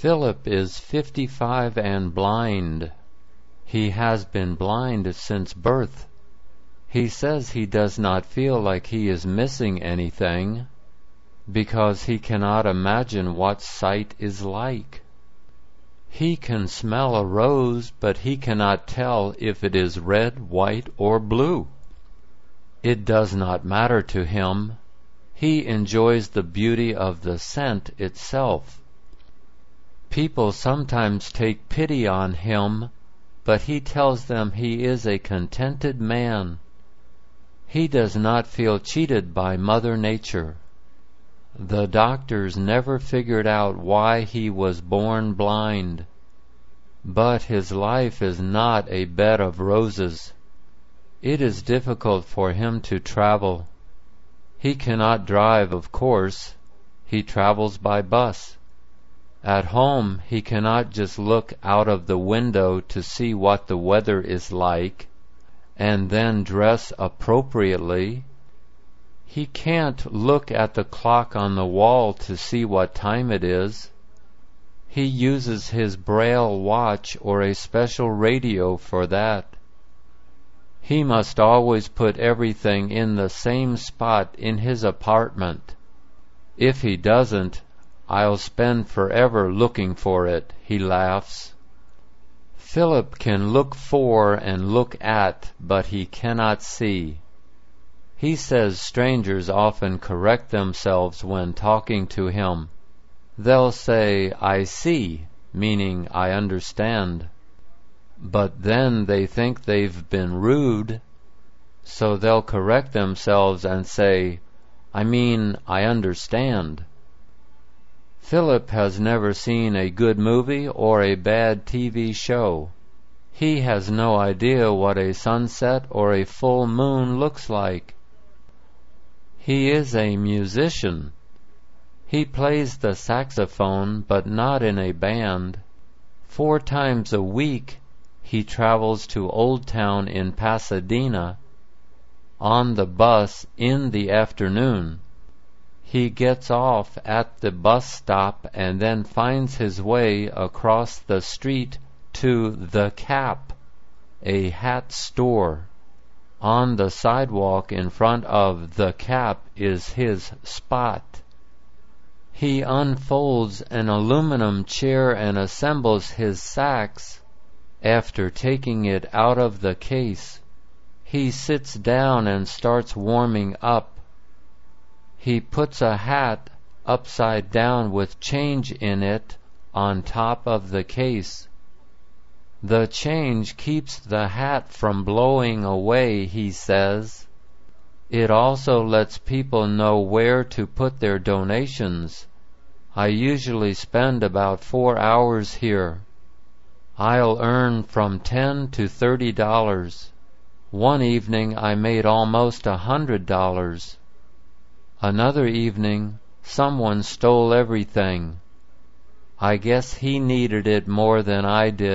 Philip is 55 and blind. He has been blind since birth. He says he does not feel like he is missing anything, because he cannot imagine what sight is like. He can smell a rose, but he cannot tell if it is red, white, or blue. It does not matter to him. He enjoys the beauty of the scent itself. People sometimes take pity on him, but he tells them he is a contented man. He does not feel cheated by Mother Nature. The doctors never figured out why he was born blind. But his life is not a bed of roses. It is difficult for him to travel. He cannot drive, of course. He travels by bus. At home, he cannot just look out of the window to see what the weather is like and then dress appropriately. He can't look at the clock on the wall to see what time it is. He uses his Braille watch or a special radio for that. He must always put everything in the same spot in his apartment. If he doesn't, I'll spend forever looking for it, he laughs. Philip can look for and look at, but he cannot see. He says strangers often correct themselves when talking to him. They'll say, "I see," meaning I understand. But then they think they've been rude, so they'll correct themselves and say, "I mean, I understand." Philip has never seen a good movie or a bad TV show. He has no idea what a sunset or a full moon looks like. He is a musician. He plays the saxophone, but not in a band. 4 times a week, he travels to Old Town in Pasadena on the bus in the afternoon. He gets off at the bus stop and then finds his way across the street to The Cap, a hat store. On the sidewalk in front of The Cap is his spot. He unfolds an aluminum chair and assembles his sax. After taking it out of the case, he sits down and starts warming up. He puts a hat upside down with change in it on top of the case. The change keeps the hat from blowing away, he says. It also lets people know where to put their donations. I usually spend about 4 hours here. I'll earn from $10 to $30. One evening I made almost $100. Another evening, someone stole everything. I guess he needed it more than I did.